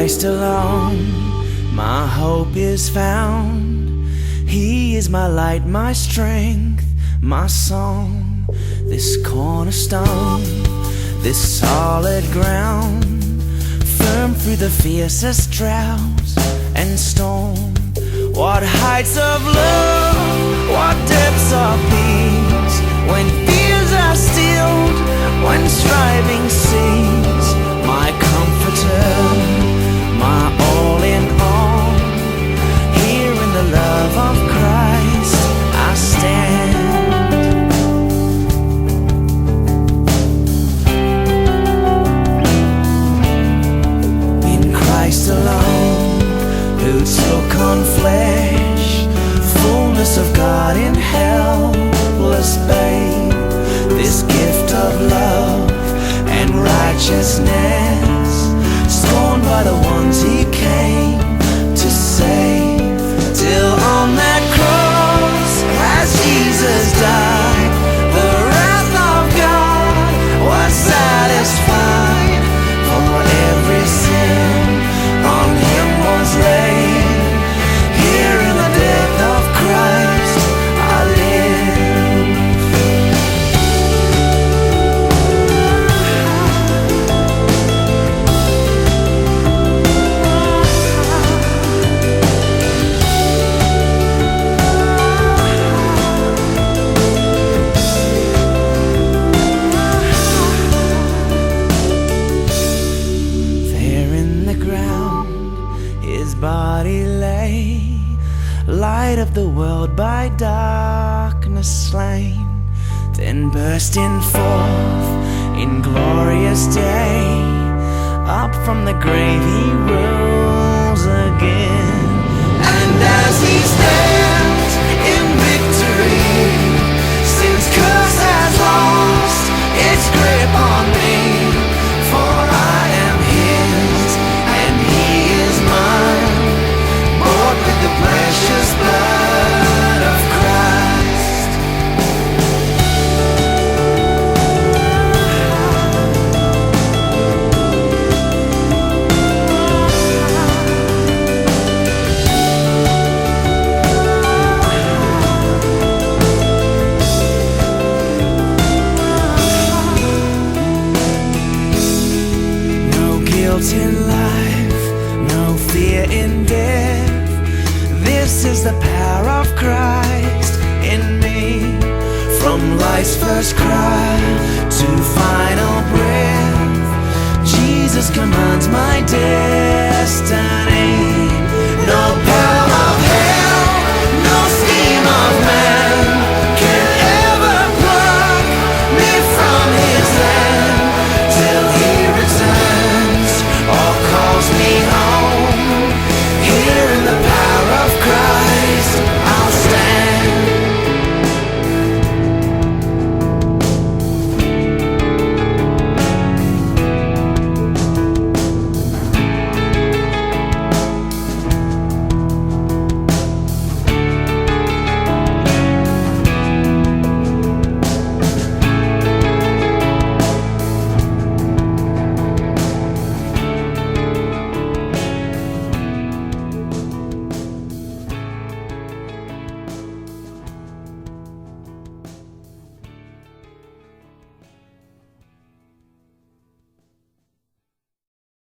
Christ alone my hope is found. He is my light, my strength, my song. This cornerstone, this solid ground, firm through the fiercest drought and storm. What heights of love, what depths of peace, when fears are stilled, when striving cease. My comforter, my all in all, here in the love of Christ I stand. In Christ alone, who took on flesh, fullness of God in helpless babe, this gift of love and righteousness, scorned by the ones he came to save. Till on that cross, as Jesus died, the wrath of God was satisfied. For every sin on him was laid. Here in the death of Christ I live. Body lay, light of the world by darkness slain, then bursting forth in glorious day, up from the grave he rose again. And as he stands in victory, sin's curse has lost its grip on me, for I am his and he is mine, with the precious blood of Christ. No guilt in life, no fear in death. This is the power of Christ in me. From life's first cry to